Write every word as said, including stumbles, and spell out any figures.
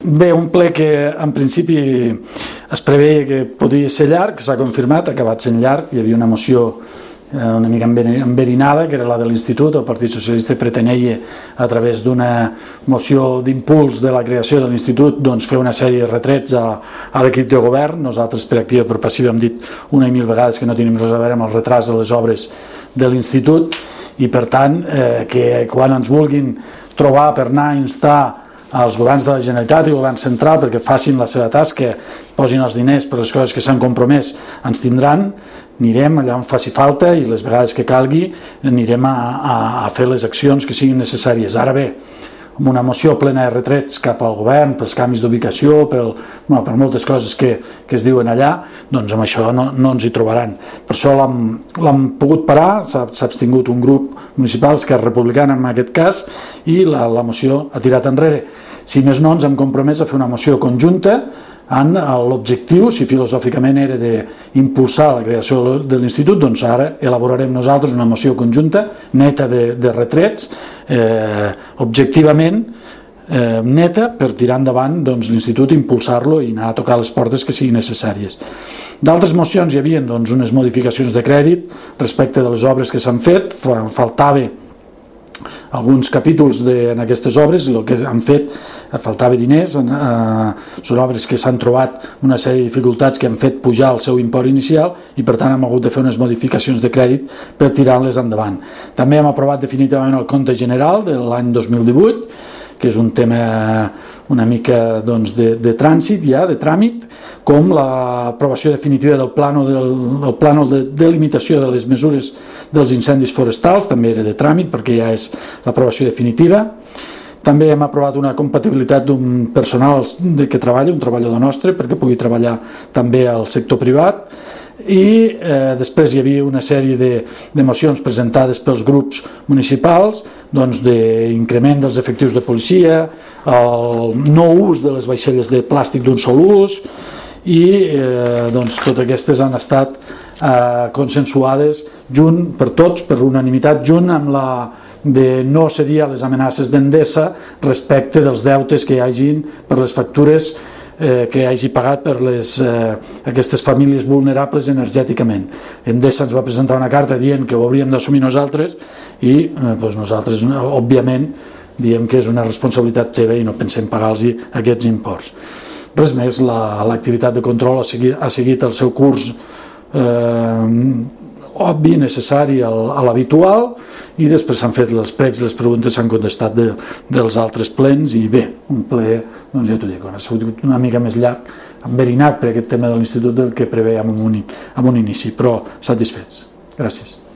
Bé, un ple que en principi es preveia que podia ser llarg, s'ha confirmat, ha acabat sent llarg. Hi havia una moció una mica enverinada, que era la de l'Institut. El Partit Socialista pretenia, a través d'una moció d'impuls de la creació de l'Institut, doncs fer una sèrie de retrets a, a l'equip de govern. Nosaltres, per activa o per passiva, hem dit una i mil vegades que no tenim res a veure amb el retras de les obres de l'Institut, i per tant eh, que quan ens vulguin trobar per anar a instar als governs de la Generalitat i al govern central perquè facin la seva tasca, posin els diners per les coses que s'han compromès, ens tindran, anirem allà on faci falta i les vegades que calgui anirem a, a, a fer les accions que siguin necessàries. Ara bé, amb una moció plena de retrets cap al govern, pels canvis d'ubicació, pel, bueno, per moltes coses que, que es diuen allà, doncs amb això no, no ens hi trobaran. Per això l'hem pogut parar, s'ha abstingut un grup municipal, Esquerra Republicana en aquest cas, i la, la moció ha tirat enrere. Si més no, ens hem compromès a fer una moció conjunta en l'objectiu, si filosòficament era d'impulsar la creació de l'Institut, doncs ara elaborarem nosaltres una moció conjunta, neta de, de retrets, eh, objectivament eh, neta, per tirar endavant doncs, l'Institut, impulsar-lo i anar a tocar les portes que siguin necessàries. D'altres mocions hi havia doncs, unes modificacions de crèdit respecte de les obres que s'han fet, faltava alguns capítols de, en aquestes obres, el que han fet, faltava diners, eh, són obres que s'han trobat una sèrie de dificultats que han fet pujar el seu import inicial i per tant hem hagut de fer unes modificacions de crèdit per tirar-les endavant. També hem aprovat definitivament el compte general de l'any dos mil divuit, que és un tema una mica doncs, de, de trànsit ja, de tràmit, com l'aprovació definitiva del plànol del, del plànol de delimitació de les mesures dels incendis forestals, també era de tràmit perquè ja és l'aprovació definitiva. També hem aprovat una compatibilitat d'un personal que treballa, un treballador nostre, perquè pugui treballar també al sector privat. I eh, després hi havia una sèrie de, de mocions presentades pels grups municipals, doncs d'increment dels efectius de policia, el no ús de les vaixelles de plàstic d'un sol ús, i eh, doncs totes aquestes han estat eh, consensuades junt per tots, per unanimitat, junt amb la de no cedir a les amenaces d'Endesa respecte dels deutes que hi hagin per les factures eh, que hagi pagat per les, eh, aquestes famílies vulnerables energèticament. Endesa ens va presentar una carta dient que ho hauríem d'assumir nosaltres i eh, doncs nosaltres, òbviament, diem que és una responsabilitat teva i no pensem pagar-los aquests imports. Res més, l'activitat de control ha seguit, ha seguit el seu curs eh, obvi, necessari a l'habitual, i després s'han fet els pregs i les preguntes s'han contestat de, dels altres plens, i bé, un ple, doncs ja t'ho dic, ha sigut una mica més llarg, enverinat per aquest tema de l'Institut del que preveiem en un, en un inici, però satisfets. Gràcies.